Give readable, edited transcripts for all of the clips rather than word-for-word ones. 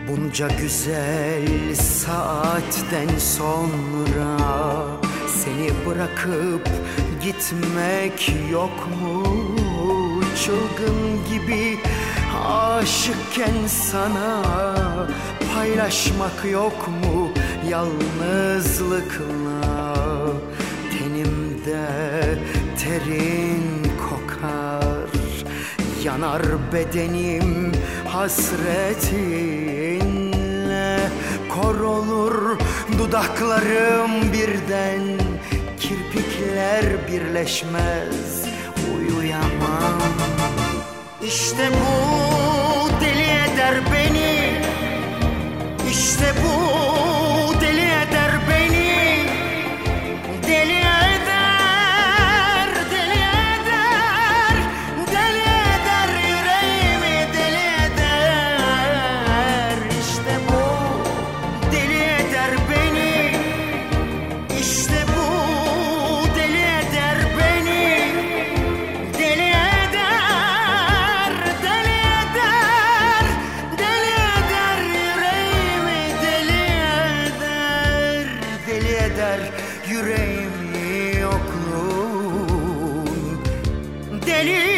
Bunca güzel saatten sonra seni bırakıp gitmek yok mu? Çılgın gibi aşıkken sana paylaşmak yok mu? Yalnızlıkla tenimde terin kokar, yanar bedenim hasretinle. Kor olur dudaklarım birden, kirpikler birleşmez, uyuyamam. İşte bu deli eder beni, İşte bu deli eder beni, deli eder, deli eder, deli eder yüreğimi, deli eder. İşte bu deli eder beni, İşte bu deli eder beni, deli eder, deli eder, deli eder yüreğimi, deli eder, deli eder yüreğimi yokluğun, deli eder.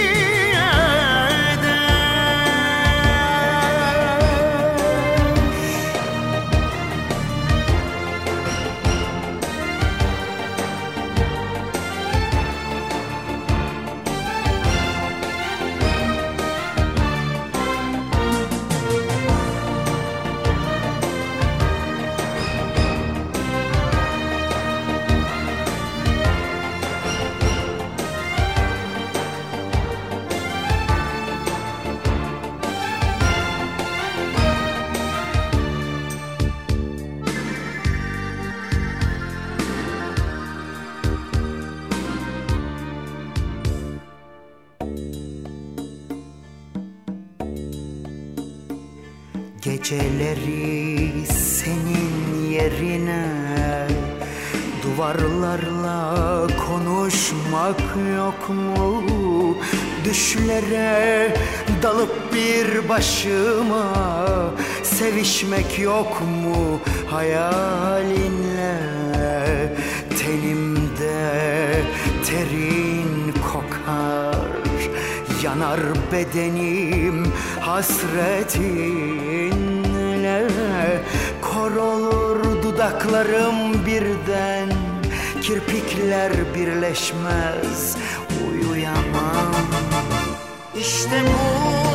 Geceleri senin yerine duvarlarla konuşmak yok mu? Düşlere dalıp bir başıma sevişmek yok mu hayalinle? Tenimde terin kokar, yanar bedenim hasretinle. Kor olur dudaklarım birden, kirpikler birleşmez, uyuyamam. İşte bu